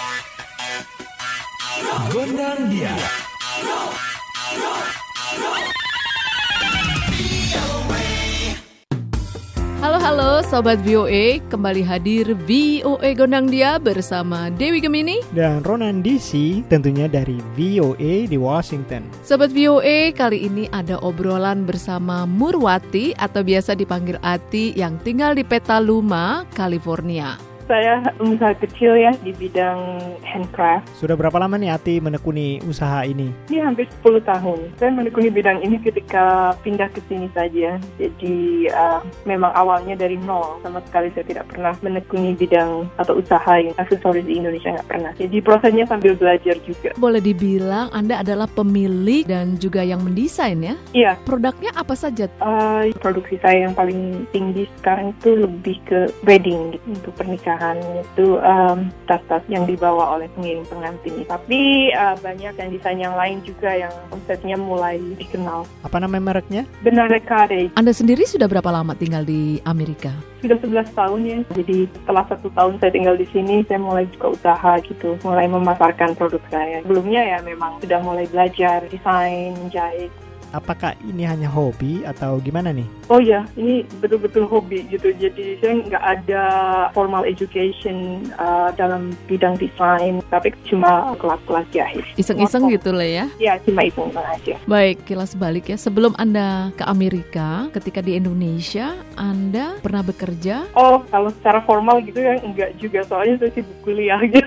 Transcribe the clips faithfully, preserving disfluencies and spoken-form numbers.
Gondang Dia. Halo-halo Sobat V O A, kembali hadir V O A Gondang Dia bersama Dewi Gemini dan Ronan D C, tentunya dari V O A di Washington. Sobat V O A, kali ini ada obrolan bersama Murwati atau biasa dipanggil Ati yang tinggal di Petaluma, California. Saya usaha kecil ya di bidang handcraft. Sudah berapa lama nih Ati menekuni usaha ini? Ini hampir sepuluh tahun. Saya menekuni bidang ini ketika pindah ke sini saja. Jadi uh, memang awalnya dari nol. Sama sekali saya tidak pernah menekuni bidang atau usaha yang aksesoris di Indonesia, nggak pernah. Jadi prosesnya sambil belajar juga. Boleh dibilang Anda adalah pemilik dan juga yang mendesain ya? Iya. Produknya apa saja? Uh, produksi saya yang paling tinggi sekarang itu lebih ke wedding gitu, untuk pernikahan. Itu um, tas-tas yang dibawa oleh pengiring pengantin. Tapi uh, banyak yang desain yang lain juga yang konsepnya mulai dikenal. Apa nama mereknya? Benarrecade. Anda sendiri sudah berapa lama tinggal di Amerika? Sudah sebelas tahun ya. Jadi setelah satu tahun saya tinggal di sini, saya mulai juga usaha gitu, mulai memasarkan produk saya. Sebelumnya ya memang sudah mulai belajar desain, menjahit. Apakah ini hanya hobi atau gimana nih? Oh ya, ini betul-betul hobi gitu. Jadi saya nggak ada formal education uh, dalam bidang desain, tapi cuma kelas-kelas jahit. Iseng-iseng gitu lah ya? Ya, cuma iseng aja. Baik, kilas balik ya. Sebelum Anda ke Amerika, ketika di Indonesia, Anda pernah bekerja? Oh, kalau secara formal gitu ya enggak juga. Soalnya saya sibuk kuliah gitu.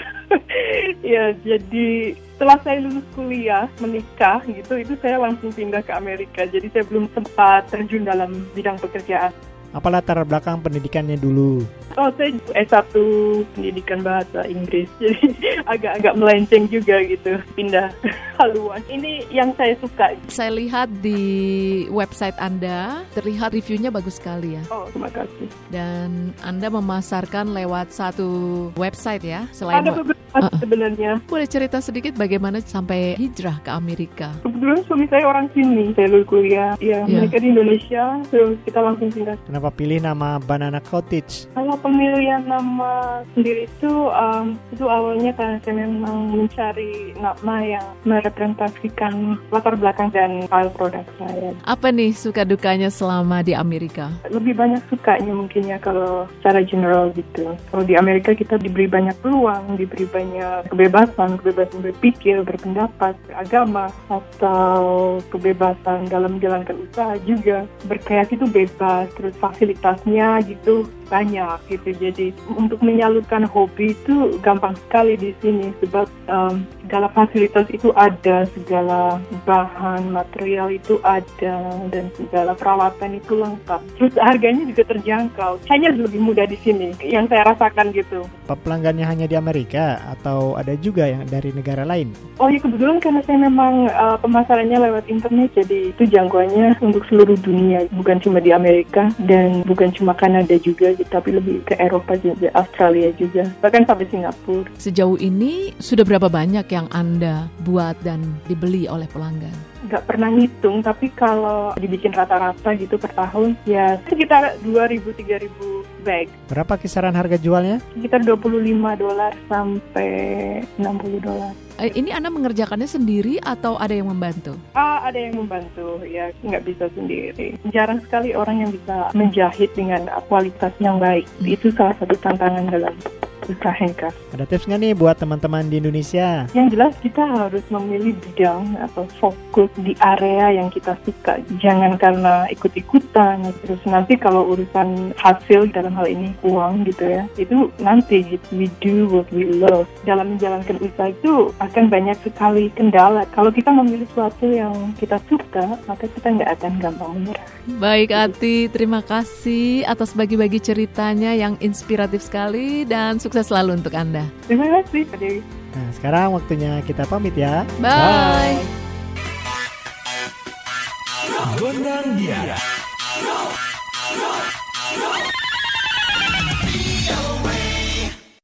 Ya, jadi setelah saya lulus kuliah, menikah gitu, itu saya langsung pindah ke Amerika. Jadi saya belum sempat terjun dalam bidang pekerjaan. Apa latar belakang pendidikannya dulu? Oh, saya S satu pendidikan bahasa Inggris. Jadi agak-agak melenceng juga gitu, pindah haluan. Ini yang saya suka. Saya lihat di website Anda, terlihat reviewnya bagus sekali ya. Oh, terima kasih. Dan Anda memasarkan lewat satu website ya? Selain Ada beberapa uh, sebenarnya. Boleh cerita sedikit bagaimana sampai hijrah ke Amerika? Kebetulan suami saya orang sini. Saya lulus kuliah. Ya, yeah. Mereka di Indonesia, terus kita langsung pindah. Kenapa pilih nama Banana Cottage? Kalau pemilihan nama sendiri itu, um, itu awalnya karena saya memang mencari nama yang merepresentasikan latar belakang dan style produk saya. Apa nih suka dukanya selama di Amerika? Lebih banyak sukanya mungkin ya kalau secara general gitu. Kalau di Amerika kita diberi banyak peluang, diberi banyak kebebasan, kebebasan berpikir, berpendapat, beragama, atau kebebasan dalam menjalankan usaha juga. Berkreasi itu bebas, terus fasilitasnya gitu banyak gitu. Jadi untuk menyalurkan hobi itu gampang sekali di sini sebab um, segala fasilitas itu ada, segala bahan material itu ada, dan segala perawatan itu lengkap. Terus harganya juga terjangkau. Hanya lebih mudah di sini yang saya rasakan gitu. Pelanggannya hanya di Amerika atau ada juga yang dari negara lain? Oh ya, kebetulan karena saya memang uh, pemasarannya lewat internet, jadi itu jangkauannya untuk seluruh dunia, bukan cuma di Amerika dan bukan cuma Kanada juga, tapi lebih ke Eropa juga, Australia juga, bahkan sampai Singapura. Sejauh ini sudah berapa banyak yang Anda buat dan dibeli oleh pelanggan? Nggak pernah hitung, tapi kalau dibikin rata-rata gitu per tahun, ya sekitar dua ribu sampai tiga ribu bag. Berapa kisaran harga jualnya? Sekitar dua puluh lima dolar sampai enam puluh dolar. Eh, ini Anda mengerjakannya sendiri atau ada yang membantu? Ah, ada yang membantu, ya nggak bisa sendiri. Jarang sekali orang yang bisa menjahit dengan kualitas yang baik. Hmm. Itu salah satu tantangan dalam usaha handcraft. Ada tips nggak nih buat teman-teman di Indonesia? Yang jelas kita harus memilih bidang atau fokus di area yang kita suka. Jangan karena ikut-ikutan. Terus nanti kalau urusan hasil dalam hal ini uang gitu ya, itu nanti gitu. We do what we love. Dalam menjalankan usaha itu akan banyak sekali kendala. Kalau kita memilih sesuatu yang kita suka, maka kita nggak akan gampang menyerah. Baik Ati, terima kasih atas bagi-bagi ceritanya yang inspiratif sekali dan sukses selalu untuk Anda. Terima kasih, Pak Dewi. Nah, sekarang waktunya kita pamit ya. Bye. Gondang Dia.